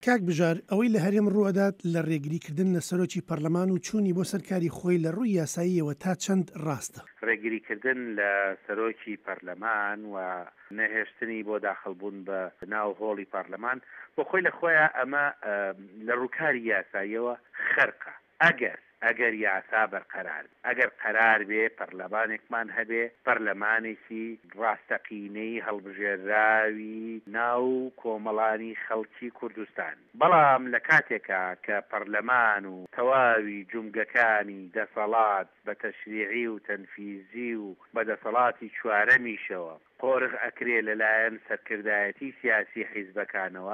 کاک بژار ئەوەی لە هەرێم ڕوەدات لە ڕێگریکردن لە سەرۆکی پەرلەمان و چوونی بۆ سەرکاری خۆی لە ڕووی یاساییەوە تا چەند ڕاستە؟ ڕێگریکردن لە سەرۆکی پەرلەمان و نەهێشتنی بۆ داخڵبوون بە ناو هۆڵی پەرلەمان بۆ خۆی لە خۆیان ئەمە لە ڕووکاری یاساییەوە خەرقە. ئەگەر یاسا بەرقەرار ئەگەر قەرار بێ پەرلەمانێکمان هەبێ پەرلەمانێکی ڕاستەقینەی هەڵبژێراوی ناو کۆمەڵانی خەڵکی کوردستان، بەڵام لە کاتێکا کە پەرلەمان و تەواوی جومگەکانی دەسەڵات بە تەشریعی و تەنفیزی و بە دەسەڵاتی چوارەمیشەوە قۆرغ ئەکرێ لەلایەن سەرکردایەتی سیاسی حیزبەکانەوە،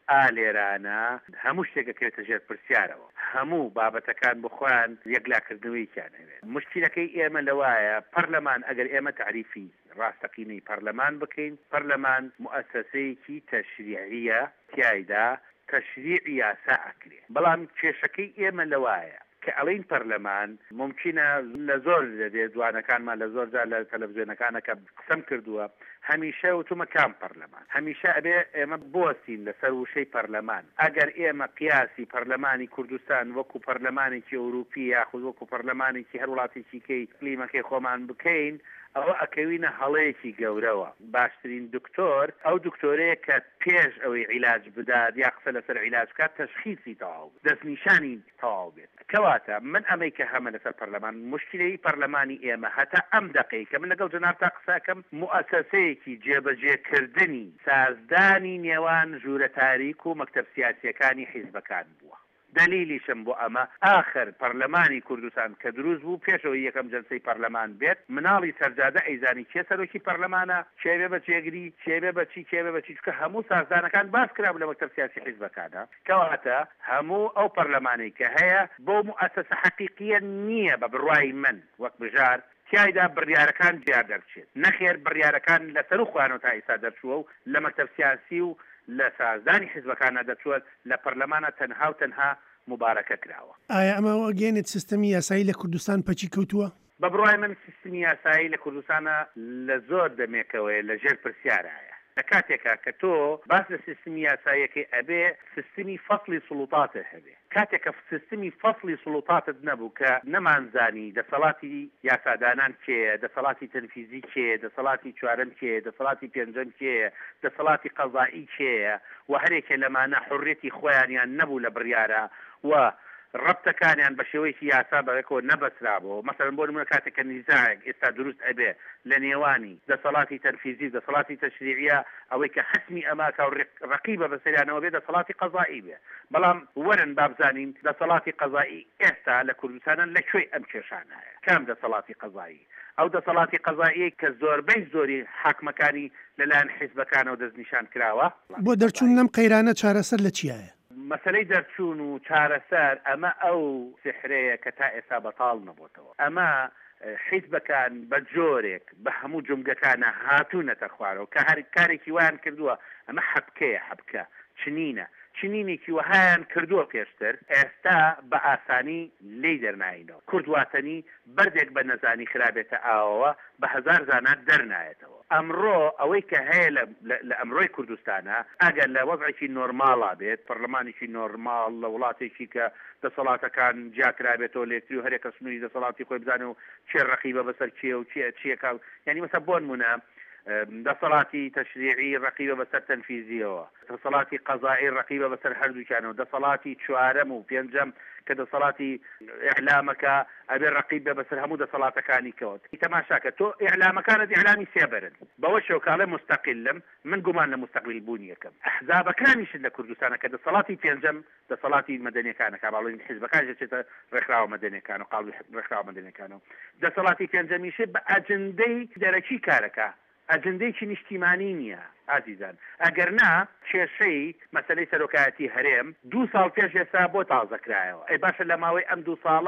ئالێرانە هەموو شتێکەکرێتە ژێر پرسیارەوە، هەموو بابەتەکان بخۆیان یەکلاکردنەوەیکیان هەوێت. مشکلەکەی ئێمە لەوایە پەرلەمان ئەگەر ئێمە تعریفی ڕاستەقینەی پەرلەمان بکەین، پەرلەمان مؤسسەیەکی تەشریعیە، تیایدا تەشریع یاسا ئەکرێ. بەڵام کێشەکەی ئێمە لەوایە کە ئەڵین پەرلەمان ممکنە لە زۆر دەبێت دوانەکانمان لە زۆر جار لە تەلەڤیزیۆنەکانەکە قسەم کردووە، هەمیشە وتومە کام پەرلەمان، هەمیشە ئەبێ ئێمە بۆستین لەسەر وشەی پەرلەمان. ئەگەر ئێمە قیاسی پەرلەمانی کوردستان وەکو پەرلەمانێکی ئەوروپی یاخود وەکو پەرلەمانێکی هەر وڵاتێکی کەی کلیمەکەی خۆمان بکەین، ئەوە ئەکەوینە هەڵەیەکی گەورەوە. باشترین دکتۆر ئەو دکتۆرەیە کە پێش ئەوەی عیلاج بدات یا قسە لەسەر عیلاج بکات تەشخیصی تەواو دەستنیشانی تەواو بێت. کەواتە من ئەمەی کە هەمە لەسەر پەرلەمان مشکلەی پەرلەمانی ئێمە هەتا ئەم دقەی کە من لەگەڵ جەناب تا قساکەم مؤسسەیەکی جێبەجێکردنی سازدانی نێوان ژوورە تاریک و مەکتەب سیاسیەکانی حیزبەکان بووە. دلیلیشم بۆ ئەمە ئاخر پەرلەمانی کوردستان کە دروست بوو پێشەوەی یەکەم جەلسەی پەرلەمان بێت، مناڵی سەرجادە ئەیزانی کێ سەرۆکی پەرلەمانە، کێ بە جێگری، کێ بە چی چکە هەموو سازدانەکان باس کرا لە مەکتەب سیاسی حیزبەکانە. کەواتە هەموو ئەو پەرلەمانەی کە هەیە بۆ مؤسسە حەقیقیە نییە بە بڕوای من وەک بژار تیایدا بڕیارەکان دیار دەرچێت، نەخێر بڕیارەکان لەسەر و خوانەوە تا ئێستا دەرچووە و لە مەکتەب سیاسی و لە سازدانی حیزبەکانە دەچووە لە پەرلەمانە تەنها و تەنها مبارەکە کراوە. ئایا ئەمە گەێنێت سیستەمی یاسایی لە کوردستان پەچی کەوتووە؟ بە بڕوای من سیستەمی یاسایی لە کوردستانە لە زۆر دەمێکەوەی لە ژێر پرسیارایە. لە کاتێکا کە تۆ باس لە سیستەمی یاساییەکەی ئەبێ سیستەمی فەصلی سوڵتاتە هەبێ، کاتێکە سیستەمی فەصلی سوڵتاتت نەبوو کە نەمانزانی دەسەڵاتی یاسادانان کێیە، دەسەڵاتی تەنفیزی کێیە، دەسەڵاتی چوارەم کێیە، دەسەڵاتی پێنجەم کێیە، دەسەڵاتی قەزایی کێیە و هەرێکێ لەمانە حڕێتی خۆیانیان نەبوو لە بڕیارە و ڕەبتەکانیان بە شێوەیەکی یاسا بەڕێکەوە نەبەسرابەوە. مەسەڵەن بۆ نمونە کاتێک کە نیزاعێک ئێستا دروست ئەبێ لە نێوانی دەسەڵاتی تەنفیزی و دەسەڵاتی تەشریعیە ئەوەی کە حەسمی ئەماکە و ڕەقیبە بەسەریانەوە بێ دەسەڵاتی قەزایی بێ. بەڵام وەرن بابزانین دەسەڵاتی قەزایی ئێستا لە کوردستانە لەکوێ ئەم کێشانایە؟ کام دەسەڵاتی قەزایی؟ ئەو دەسەڵاتی قەزایی کە زۆربەی زۆری حاکمەکانی لەلایەن حیزبەکانەوە دەستنیشان کراوە. بۆ دەرچوون لەم قەیرانە چارەسەر لە چیایە؟ مەسەلەی دەرچوون و چارەسەر ئەمە ئەو سحرەیە کە تا ئێستا بەتاڵ نەبووتەوە. ئەمە حیزبەکان بە جۆرێک بە هەموو جومگەکانە هاتوونەتە خوارەوە کە هەر کارێکی وان کردووە. ئەمە حەبکەیە، حەبکە چنینێکی وهایان کردووە پێشتر، ئێستا بە ئاسانی لی دەرنایینەوە. کوردواتنی بەردێک بە نەزانی خرابێتە ئاوەوە بە هەزار زانات دەرنایێتەوە. ئەمڕۆ ئەوەی کە هەیە لە ئەمڕۆی کوردستانە ئەگەر لە وەزعێکی نۆرماڵا بێت، پەرلەمانێکی نۆرماڵ لە وڵاتێکی کە دەسەڵاتەکان جاکرابێتەوە لێتری و هەرێکە سنووری دەسەڵاتی خۆی بزانێ و چێ ڕەقیبە بەسەر چیە و چیەکە، یعنی مەسە بۆ نمونە دەسەڵاتی تەشریعی ڕەقیبە بەسەر تەنفیزیەوە، دەسەڵاتی قەزایی ڕەقیبە بەسەر هەردووکانەوە، دەسەڵاتی چوارەم و پێنجەم کە دەسەڵاتی ئیعلامەکە ئەبێ ڕەقیبە بەسەر هەموو دەسەڵاتەکانی کەوت. تەماشاکە تۆ ئیعلامەکانت ئیعلامی سێبەرن بەوە شێوکاڵێ مستەقیلم، من گومان لە مستەقیل بوونیەکەم. ئەحزابەکانیشن لە کوردستانە کە دەسەڵاتی پێنجەم دەسەڵاتی مەدەنیەکانەکە باڵین حیزبەکان چێتە ڕێکخراوە مەدەنیەکان و قاڵی ڕێکخراوە مەدەنیەکانەوە، دەسەڵاتی پێنجەمیشە بە ئەجندەی دەرەکی کارەکە، ئەجندەیەکی نیشتیمانی نییە ئازیزان. ئەگەر نا کێشەی مەسەلەی سەرۆکایەتی هەرێم 2 ساڵ پێش ئێستا بۆ تازەکرایەوە. ئەی باشە لە ماوەی ئەم 2 ساڵە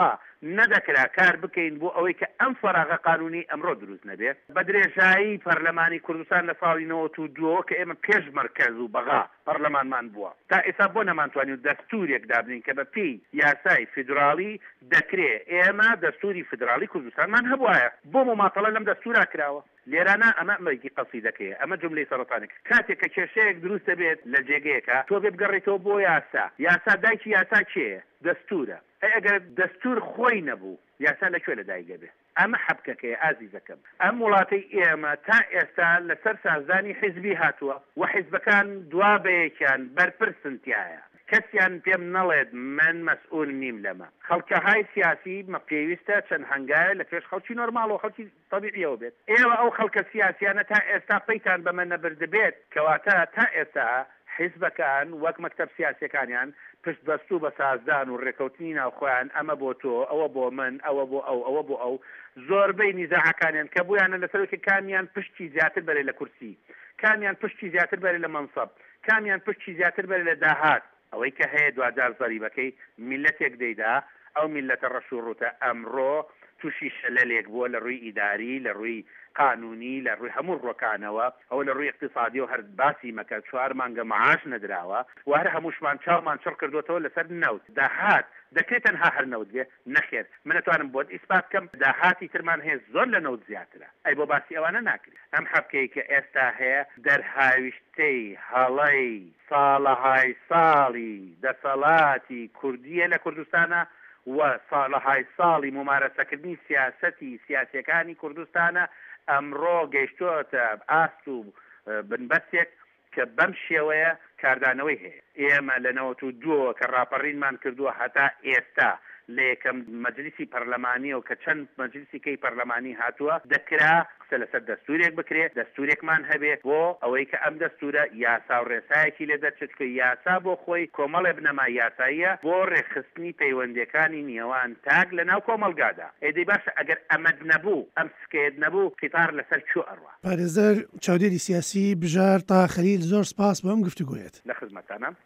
نەدەکرا کار بکەین بۆ ئەوەی کە ئەم فەراغە قانونی ئەمڕۆ دروست نەبێت بە درێژایی پەرلەمانی کوردستان لە ساڵی 92 کە ئێمە پێش مەرکەز و بەغا پەرلەمانمان بووە تا ئێستا بۆ نەمانتوانین دەستورێک دابنین کە بە پێی یاسای فیدراڵی دەکرێت ئێمە دەستوری فیدراڵی کوردستانمان هەبوایە بۆ مماتەڵە لەم دەستورا کراوە لێرانە ئەمە ئەمەیەکی قەسیدەکەیە ئەمە جملەی سەرەتانێک کاتێک کە کێشەیەک دروست دەبێت لە جێگەیەکە تۆ بێ بگەڕێتەوە بۆ یاسا دایکی یاسا کێیە دەستورە ئەگەر دەستور خۆی نەبوو یاسا لەکوێ لەدایک دەبێت ئەمە حەبکەکەیە ئازیزەکەم ئەم وڵاتەی ئێمە تا ئێستا لەسەر سازدانی حیزبی هاتووە و حیزبەکان دوابەیەکیان بەرپرسنتیایە کەسیان پێم نەڵێت من مەسئول نیم لەمە خەڵکەهای سیاسی مە پێویستە چەند هەنگایە لە پێش خەڵکی نۆرماڵ و خەڵکی تەبیعیەوە بێت ئێوە ئەو خەڵکە سیاسیانە تا ئێستا پەیتان بەمە نەبردبێت کەواتە تا ئێستا حیزبەکان وەک مەکتەب سیاسیەکانیان پشت بەستوو بە سازدان و ڕێکەوتنی ناوخۆیان ئەمە بۆ تۆ ئەوە بۆ من ئەوە بۆ ئەوە بۆ ئەو زۆربەی نیزاعەکانیان کە بوویانە لەسەرکی کامیان پشتی زیاتر بەرێ لە کورسی کامیان پشتی زیاتر بەرێ لە مەنسەب کامیان پشتی زیاتر بەرێ لە داهات ئەوەی کە هەیە دوجار زەریبەکەی میلەتێک دەیدا ئەو میلەتە ڕەشوڕوتە ئەمڕۆ تووشی شەلەلێک بووە لە ڕووی ئیداری لە ڕووی قانونی لە ڕووی هەموو ڕۆکانەوە ئەو لە ڕووی اقتصادی و هەر باسی مەکە 4 مانگە معاش نەدراوە و هەر هەمووشمان چاومان چڕ کردوتەوە لەسەر نەوت داهات دەکرێت تەنها هەر نەوت بێ نەخێر من نەتوانم بۆت ئیسپات بکەم داهاتی ترمان هەیە زۆر لە نەوت زیاترە ئەی بۆ باسی ئەوانە ناکرێت ئەم حەبکەی کە ئێستا هەیە دەرهاویشتەی هەڵەی ساڵەهای ساڵی دەسەڵاتی کوردیە لە کوردستانە و ساڵەهای ساڵی ممارەسەکردنی سیاسیەکانی کوردستانە ئەمڕۆ گەیشتۆتە ئاست و بنبەستێک کە بەم شێوەیە کاردانەوەی هەیە ئێمە لە 92 کە ڕاپەڕینمان کردووە هەتا ئێستا لە یەکەم مەجلیسی پەرلەمانی و کە چەند مەجلیسی کەی پەرلەمانی هاتووە دەکرا قسە لەسەر دەستورێک بکرێت دەستورێکمان هەبێت بۆ ئەوەی کە ئەم دەستورە یاسا و ڕێسایەکی لێ دەرچێت کە یاسا بۆ خۆی کۆمەڵێ بنەما یاساییە بۆ ڕێخستنی پەیوەندەکانی نێوان تاک لە ناو کۆمەلگادا ئێدەی باشە ئەگەر ئەمەد نەبوو ئەم سکێت نەبوو قیتار لەسەر چۆ ئەڕوا پارێزەر چاودێری سیاسی بژار تا خەلیل زۆر سپاس بۆ ئەم گفتوگویەت لە خزمەتانە